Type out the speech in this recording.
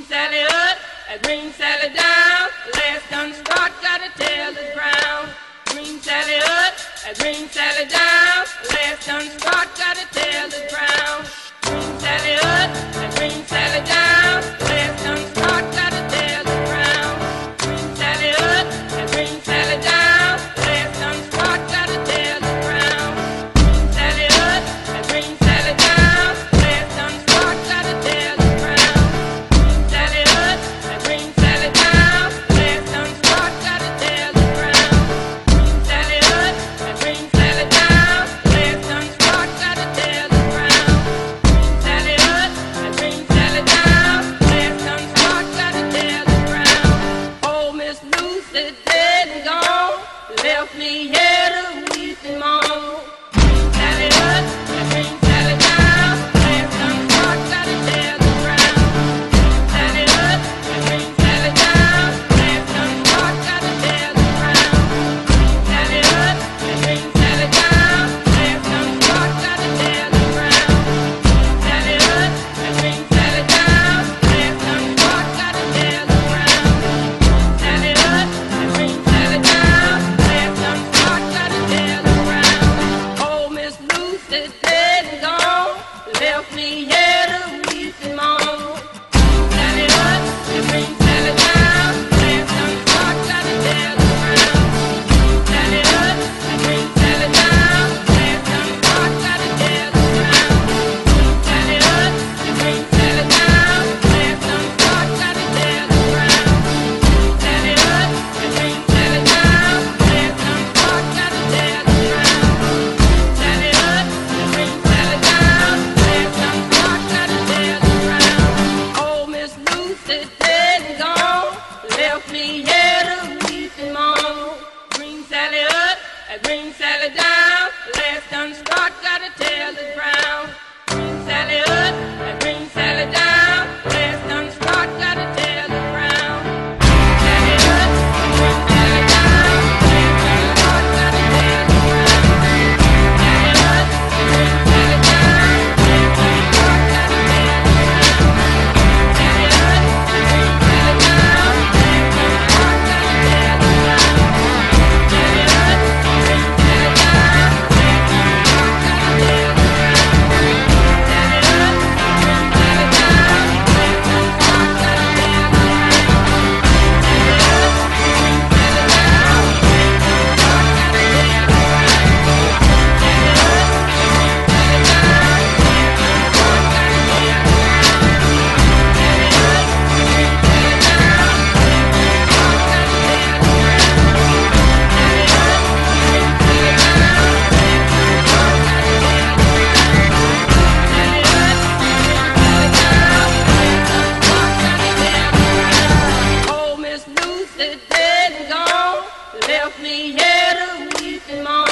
Sally up, Green Sally down. Last done start, gotta tell the ground. Green Sally up, Green Sally down. Last done start, gotta tell the ground. Green Sally up, Green Sally down. Last done start, gotta tell the ground. Green Sally up, Green Sally down. Last done start, gotta tell the ground. Green Sally up, Green Sally down. Last done start, gotta tell the ground. Green Sally up, Green Sally down. Last done start, gotta tell the ground. Green Sally up, Green Sally down. Last done start, gotta tell the ground. Green Sally up, Green Sally down. Last done start, gotta tell the ground. Oh, Miss Lucy dead and gone, left me here to weep and moan. Green Sally up, Green Sally down. Last done start, gotta tell the ground. Green Sally up, Green Sally down. Last done start, gotta tell the ground. Green Sally up, Green Sally down. Last done start, gotta tell the ground. Green Sally up, Green Sally down. Last done start, gotta tell the ground. Green Sally up, Green Sally down. Last done start, gotta tell the ground. Oh, Miss Lucy dead and gone, left me here to weep and moan. Green Sally up, Green Sally down. Last done start, gotta tell the ground. Green Sally up, Green Sally down. Last done start, gotta tell the ground. Green Sally up, Green Sally down. Last done start, gotta tell the ground. Green Sally up, Green Sally down. Last done start, gotta tell the ground. Green Sally up, Green Sally down. Last done start, gotta tell the ground. Oh, Miss Lucy dead and gone, left me here to weep and moan. Green Sally up, Green Sally down. Last done start, gotta tell the ground. Green Sally up, Green Sally down. Last done start, gotta tell the ground. Green Sally up, Green Sally down. Last done start, gotta tell the ground. Green Sally up, Green Sally down. Last done start, gotta tell the ground. Green Sally up, Green Sally down. Last done start, gotta tell the ground. Green Sally up, Green Sally down. Last done start, gotta tell the ground. Green Sally up, Green Sally down. Last done start, gotta tell the ground. Green Sally up, Green Sally down. Last done start, gotta tell the ground. Green Sally up, Green Sally down. Last done start, gotta tell the ground. Green Sally up, Green Sally down. Last done start, gotta tell the ground. Green Sally up, Green Sally down. Last done start, gotta tell the ground. Sally up, Green Sally down. Last done start, gotta tell the ground. Oh, Miss Lucy dead and gone, left me here to weep and moan.